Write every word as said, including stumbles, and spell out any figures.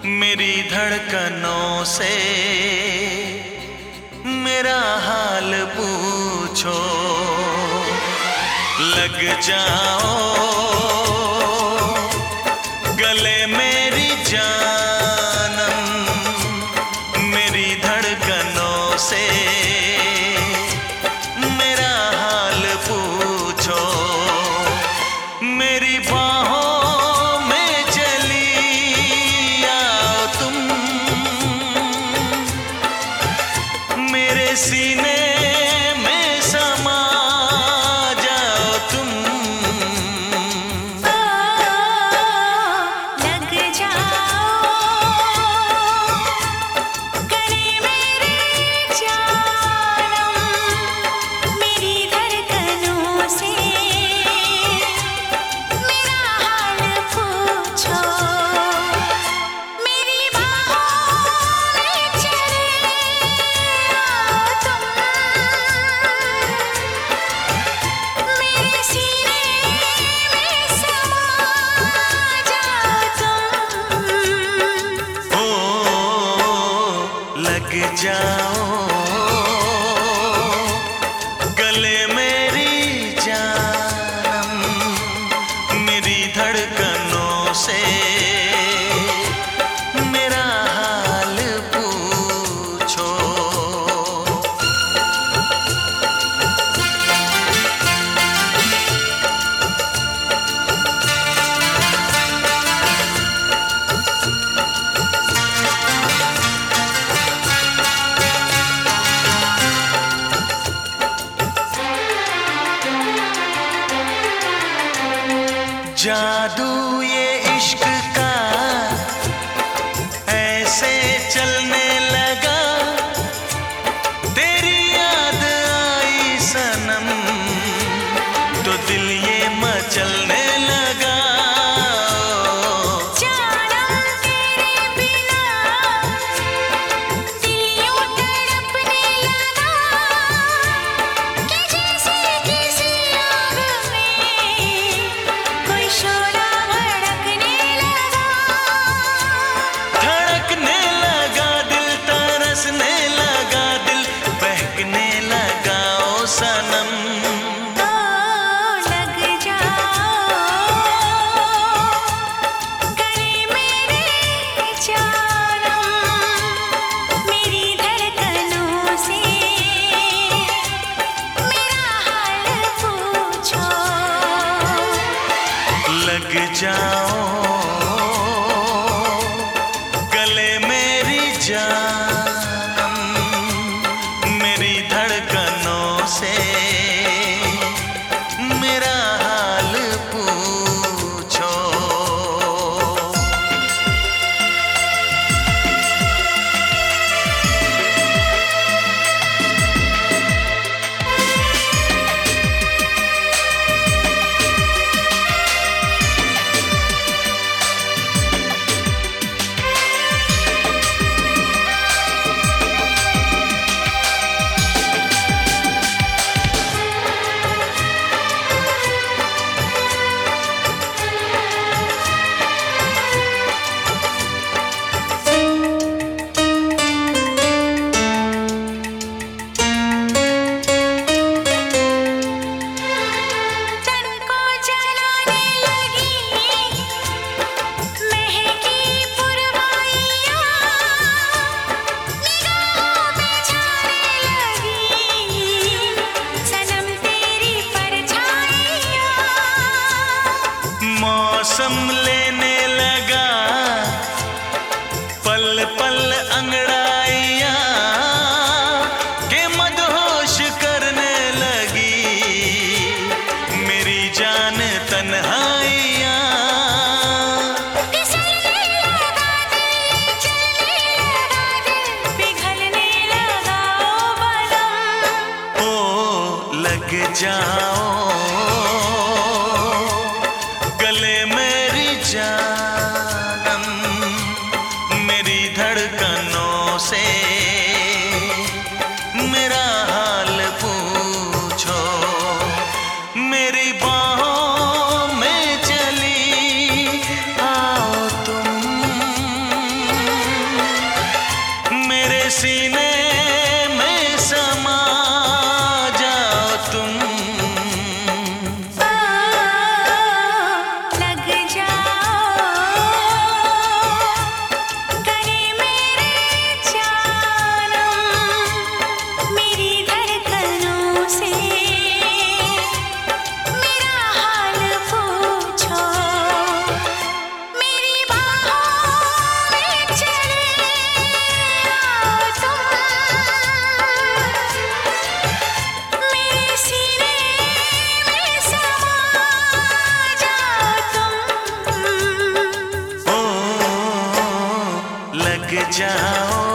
मेरी धड़कनों से मेरा हाल पूछो, लग जाओ गले मेरी जानम। मेरी धड़कनों से मेरा हाल पूछो, मेरी बाहों में चली आओ तुम, मेरे सीने में समा जाओ तुम। ओ, लग जाओ गले मेरे जानम। मेरी धड़कनों से मेरा हाल पूछो, मेरी बाहों में चले आओ तुम, मेरे सीने में समा जाओ तुम। ओ, लग जाओ गले मेरी जानम। मेरी धड़कनों से मेरा हाल पूछो। जादू ये इश्क का ऐसे चलने लगा, तेरी याद आई सनम तो दिल ये मचलने लगा। जानम तेरे बिना दिल यूं तड़पने लगा, कि जैसे किसी आग में कोई शोला भड़कने लगा। धड़कने लगा दिल, तरसने लगा दिल, बहकने लगा ओ सनम। ओ, लग जाओ गले मेरे जानम। मेरी धड़कनों से मेरा हाल पूछो, लग जाओ गले मेरी जानम। मेरी धड़कनों से मेरा हाल पूछो। तन को जलाने लगी महकी पुरवाइयाँ, निगाहों में छाने लगी सनम तेरी परछाइयाँ। मौसम लेने लगा पल पल अंगड़ाइयाँ, के मदहोश करने लगी मेरी जान तन्हाइयाँ। फिसलने लगा दिल, चलने लगा दिल, पिघलने लगा ओ बलम। ओ, लग जाओ गले मेरी जानम। मेरी धड़कनों से मेरा हाल पूछो, मेरी बाहों में चली आओ तुम। जाओ